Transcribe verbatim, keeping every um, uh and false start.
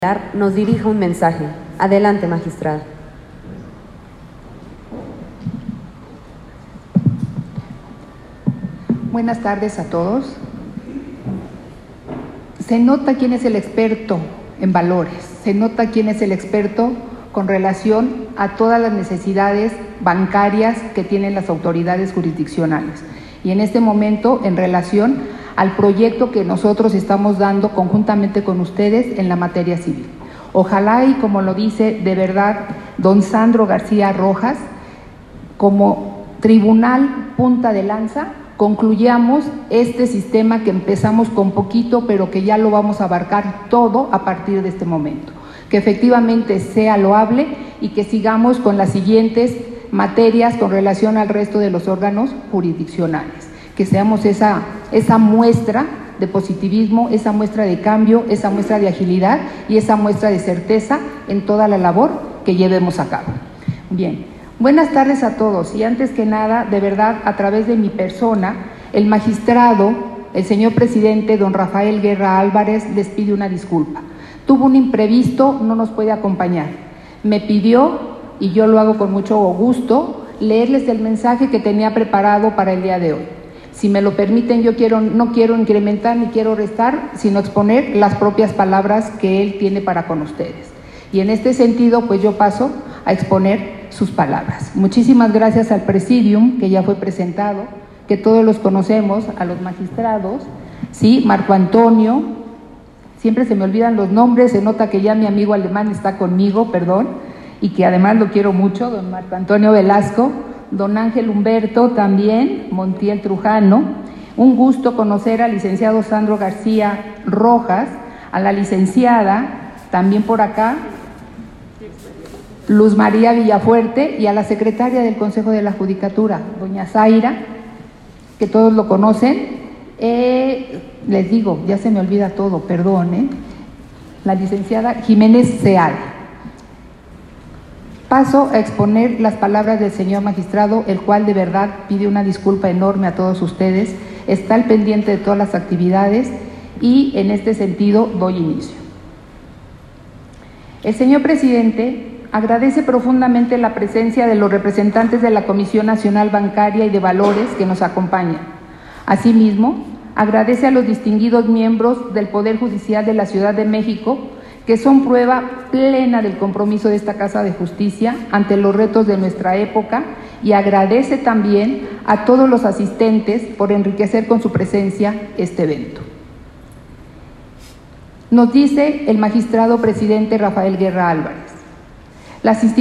nos dirija un mensaje. Adelante, magistrada. Buenas tardes a todos. Se nota quién es el experto en valores, se nota quién es el experto con relación a todas las necesidades bancarias que tienen las autoridades jurisdiccionales. Y en este momento, en relación al proyecto que nosotros estamos dando conjuntamente con ustedes en la materia civil. Ojalá y como lo dice de verdad don Sandro García Rojas, como tribunal punta de lanza, concluyamos este sistema que empezamos con poquito, pero que ya lo vamos a abarcar todo a partir de este momento. Que efectivamente sea loable y que sigamos con las siguientes materias con relación al resto de los órganos jurisdiccionales. Que seamos esa, esa muestra de positivismo, esa muestra de cambio, esa muestra de agilidad y esa muestra de certeza en toda la labor que llevemos a cabo. Bien, buenas tardes a todos y antes que nada, de verdad, a través de mi persona, el magistrado, el señor presidente, don Rafael Guerra Álvarez, les pide una disculpa. Tuvo un imprevisto, no nos puede acompañar. Me pidió, y yo lo hago con mucho gusto, leerles el mensaje que tenía preparado para el día de hoy. Si me lo permiten, yo quiero, no quiero incrementar ni quiero restar, sino exponer las propias palabras que él tiene para con ustedes. Y en este sentido, pues yo paso a exponer sus palabras. Muchísimas gracias al Presidium, que ya fue presentado, que todos los conocemos, a los magistrados, ¿sí? Marco Antonio, siempre se me olvidan los nombres, se nota que ya mi amigo alemán está conmigo, perdón, y que además lo quiero mucho, don Marco Antonio Velasco, don Ángel Humberto también, Montiel Trujano. Un gusto conocer al licenciado Sandro García Rojas, a la licenciada, también por acá, Luz María Villafuerte, y a la secretaria del Consejo de la Judicatura, doña Zaira, que todos lo conocen. Eh, les digo, ya se me olvida todo, perdón, ¿eh? La licenciada Jiménez Seal. Paso a exponer las palabras del señor magistrado, el cual de verdad pide una disculpa enorme a todos ustedes, está al pendiente de todas las actividades y en este sentido doy inicio. El señor presidente agradece profundamente la presencia de los representantes de la Comisión Nacional Bancaria y de Valores que nos acompañan. Asimismo, agradece a los distinguidos miembros del Poder Judicial de la Ciudad de México, que son prueba plena del compromiso de esta Casa de Justicia ante los retos de nuestra época, y agradece también a todos los asistentes por enriquecer con su presencia este evento. Nos dice el magistrado presidente Rafael Guerra Álvarez: las